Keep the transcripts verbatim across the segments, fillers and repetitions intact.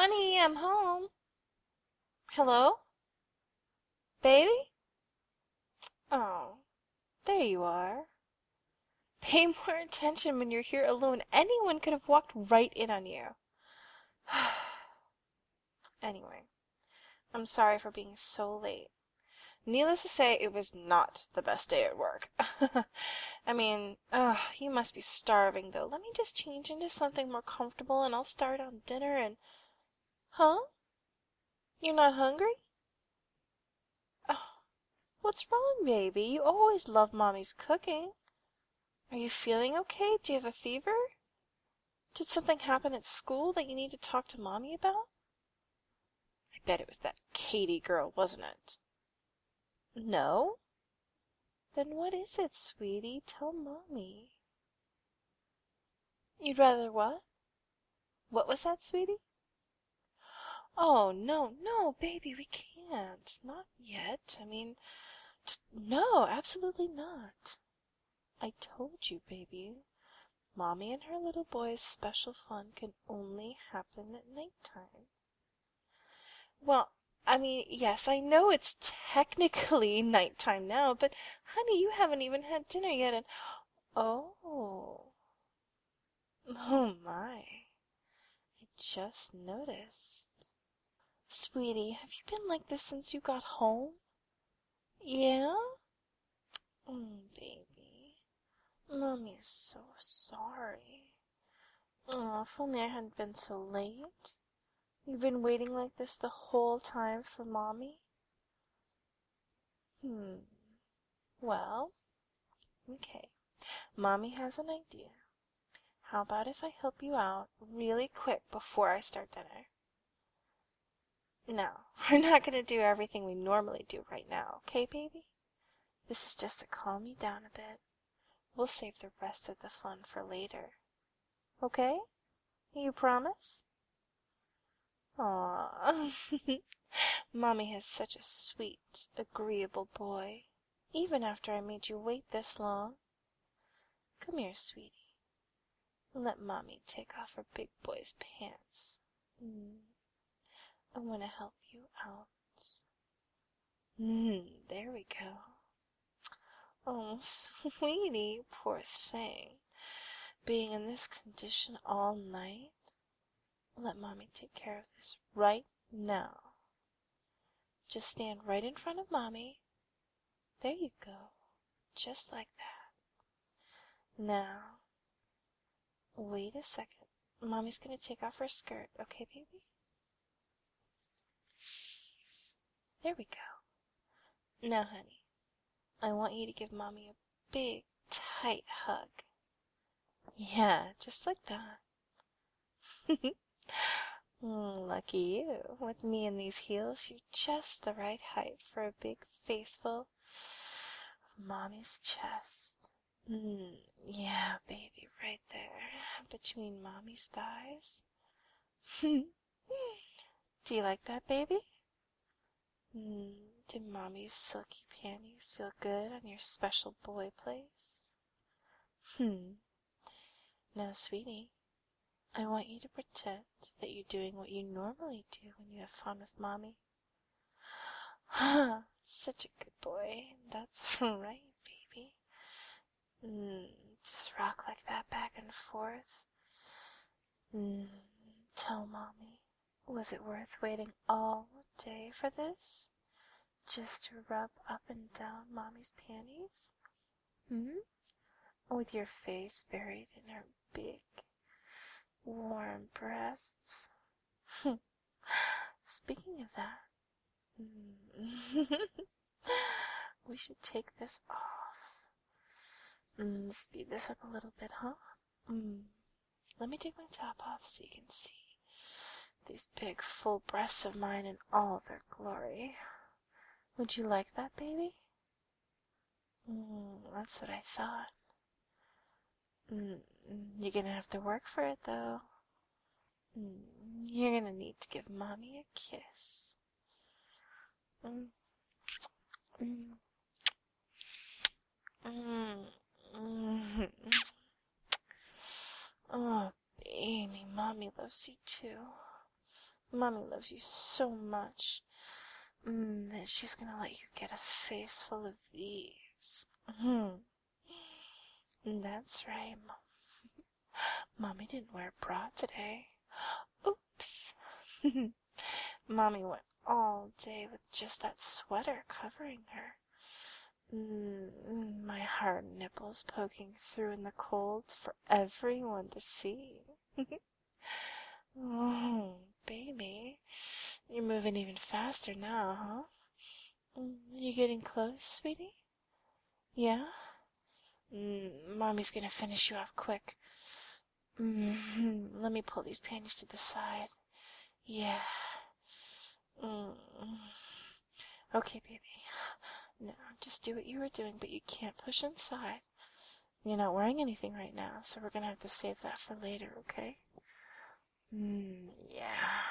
Honey, I'm home. Hello? Baby? Oh, there you are. Pay more attention when you're here alone. Anyone could have walked right in on you. Anyway, I'm sorry for being so late. Needless to say, it was not the best day at work. I mean, ugh, you must be starving, though. Let me just change into something more comfortable and I'll start on dinner and... Huh? You're not hungry? Oh, what's wrong, baby? You always love Mommy's cooking. Are you feeling okay? Do you have a fever? Did something happen at school that you need to talk to Mommy about? I bet it was that Katie girl, wasn't it? No? Then what is it, sweetie? Tell Mommy. You'd rather what? What was that, sweetie? Oh, no, no, baby, we can't. Not yet. I mean, just no, absolutely not. I told you, baby. Mommy and her little boy's special fun can only happen at nighttime. Well, I mean, yes, I know it's technically nighttime now, but honey, you haven't even had dinner yet, and oh, oh my, I just noticed. Sweetie, have you been like this since you got home? Yeah? Mm, baby, Mommy is so sorry. Oh, if only I hadn't been so late. You've been waiting like this the whole time for Mommy? Hmm. Well, okay. Mommy has an idea. How about if I help you out really quick before I start dinner? Now, we're not going to do everything we normally do right now, okay, baby? This is just to calm you down a bit. We'll save the rest of the fun for later. Okay? You promise? Aww. Mommy has such a sweet, agreeable boy, even after I made you wait this long. Come here, sweetie. Let Mommy take off her big boy's pants. Mm. I want to help you out. Mm, there we go. Oh, sweetie, poor thing. Being in this condition all night. Let Mommy take care of this right now. Just stand right in front of Mommy. There you go. Just like that. Now, wait a second. Mommy's gonna take off her skirt, okay, baby? There we go. Now, honey, I want you to give Mommy a big, tight hug. Yeah, just like that. Mm, lucky you. With me in these heels, you're just the right height for a big faceful of Mommy's chest. Mm, yeah, baby, right there, between Mommy's thighs. Do you like that, baby? Mm, do Mommy's silky panties feel good on your special boy place? Hmm. Now, sweetie, I want you to pretend that you're doing what you normally do when you have fun with Mommy. Such a good boy. That's right, baby. Mm, just rock like that back and forth. Mm, tell Mommy, was it worth waiting all day for this? Just to rub up and down Mommy's panties? Hmm? With your face buried in her big, warm breasts? Speaking of that, mm, we should take this off. Mm, speed this up a little bit, huh? Mm. Let me take my top off so you can see these big, full breasts of mine in all their glory. Would you like that, baby? Mm, that's what I thought. Mm, you're gonna have to work for it, though. Mm, you're gonna need to give Mommy a kiss. Mm, mm, mm, mm. Oh, baby, Mommy loves you too. Mommy loves you so much mm, that she's gonna let you get a face full of these. Mm. That's right, Mom. Mommy didn't wear a bra today. Oops. Mommy went all day with just that sweater covering her. Mm, my hard nipples poking through in the cold for everyone to see. Oh, baby. You're moving even faster now, huh? Mm, you getting close, sweetie? Yeah? Mm, Mommy's gonna finish you off quick. Mm, let me pull these panties to the side. Yeah. Mm. Okay, baby. Now, just do what you were doing, but you can't push inside. You're not wearing anything right now, so we're gonna have to save that for later, okay? Mm, yeah.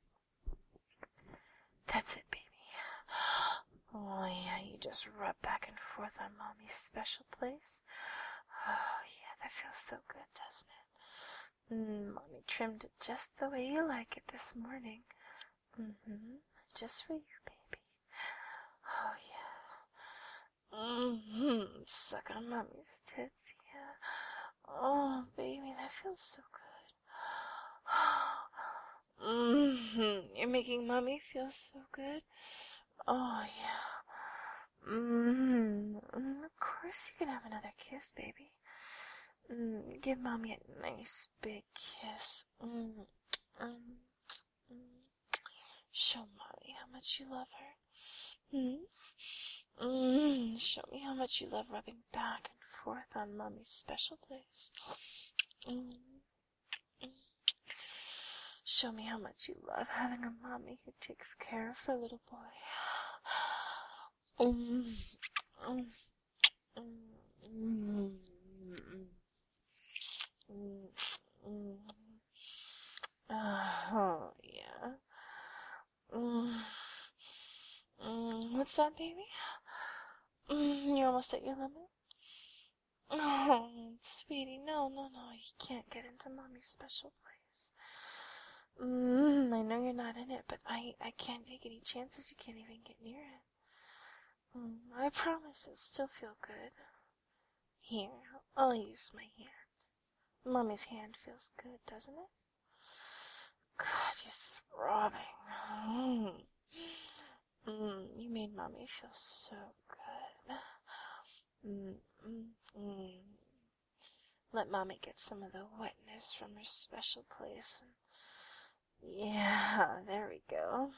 That's it, baby. Oh, yeah, you just rub back and forth on Mommy's special place. Oh, yeah, that feels so good, doesn't it? Mm, Mommy trimmed it just the way you like it this morning. Mm-hmm. Just for you, baby. Oh, yeah. Mm-hmm. Suck on Mommy's tits, yeah. Oh, baby, that feels so good. Mm-hmm. You're making Mommy feel so good. Oh, yeah. Mm-hmm. Of course you can have another kiss, baby. Mm, give Mommy a nice big kiss. Mm, mm, mm. Show Mommy how much you love her. Mm? Mm, show me how much you love rubbing back and forth on Mommy's special place. Mm, mm. Show me how much you love having a Mommy who takes care of her little boy. Mm, mm, mm, mm, mm, mm. Oh, yeah. Mm, mm, what's that, baby? Mm, you're almost at your limit? Oh, sweetie, no, no, no, you can't get into Mommy's special place. Mm, I know you're not in it, but I, I can't take any chances you can't even get near it. Mm, I promise it'll still feel good. Here, I'll use my hand. Mommy's hand feels good, doesn't it? God, you're throbbing. Mm. Mm, you made Mommy feel so good. Mm, mm, mm. Let Mommy get some of the wetness from her special place. Yeah, there we go.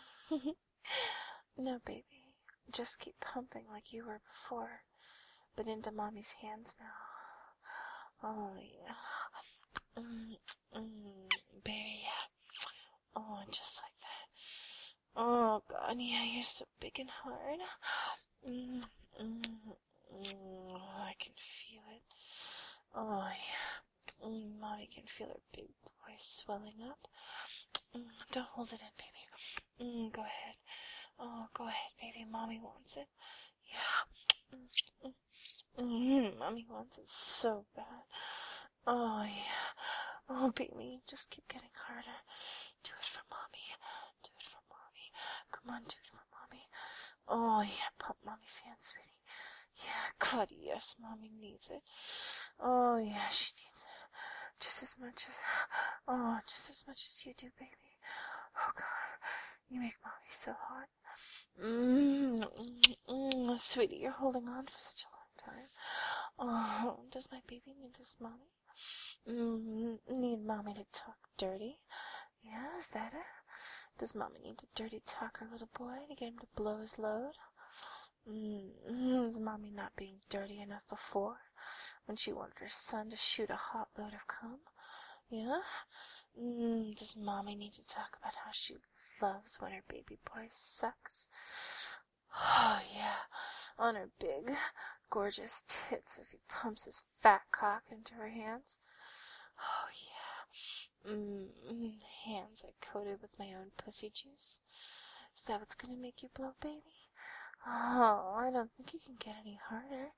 No, baby, just keep pumping like you were before, but into Mommy's hands now. Oh, yeah. Mm, mm, baby, yeah. Oh, just like that. Oh, God, yeah, you're so big and hard. Mm, mm, mm, oh, I can feel it. Oh, yeah. Mm, Mommy can feel her big boy swelling up. Mm, don't hold it in, baby. Mm, go ahead. Oh, go ahead, baby. Mommy wants it. Yeah. Mm, mm, mm, Mommy wants it so bad. Oh, yeah. Oh, baby, just keep getting harder. Do it for Mommy. Do it for Mommy. Come on, do it for Mommy. Oh, yeah, pump Mommy's hand, sweetie. Yeah, God, yes, Mommy needs it. Oh, yeah, she needs it. Just as much as, oh, just as much as you do, baby. Oh, God, you make Mommy so hot. Mmm, mm, mm, sweetie, you're holding on for such a long time. Oh, does my baby need his Mommy? Mm, need Mommy to talk dirty? Yeah, is that it? Does Mommy need to dirty talk her little boy to get him to blow his load? Mm, is Mommy not being dirty enough before, when she wanted her son to shoot a hot load of cum? Yeah? Mm, does Mommy need to talk about how she loves when her baby boy sucks? Oh, yeah, on her big, gorgeous tits as he pumps his fat cock into her hands. Oh, yeah. Mm, hands I coated with my own pussy juice. Is that what's gonna make you blow, baby? Oh, I don't think you can get any harder.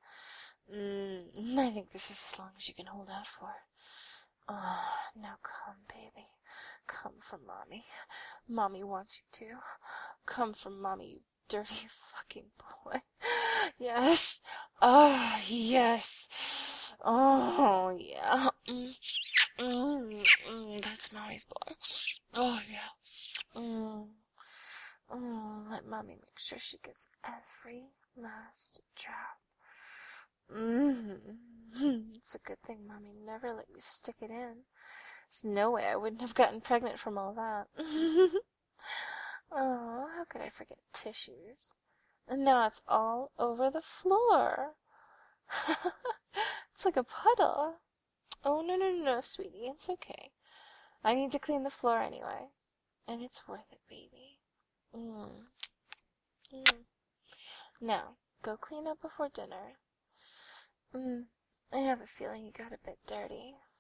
Mm, I think this is as long as you can hold out for. Oh, now come, baby. Come for Mommy. Mommy wants you to. Come from Mommy, you dirty fucking boy. Yes. Oh, yes. Oh, yeah. Mm, mm, mm, that's Mommy's boy. Oh, yeah. Mm. Oh, let Mommy make sure she gets every last drop. Mm-hmm. It's a good thing Mommy never let you stick it in. There's no way I wouldn't have gotten pregnant from all that. Oh, how could I forget tissues? And now it's all over the floor. It's like a puddle. Oh, no, no, no, no, sweetie, it's okay. I need to clean the floor anyway. And it's worth it, baby. Mm. Mm. Now, go clean up before dinner. Mm. I have a feeling you got a bit dirty.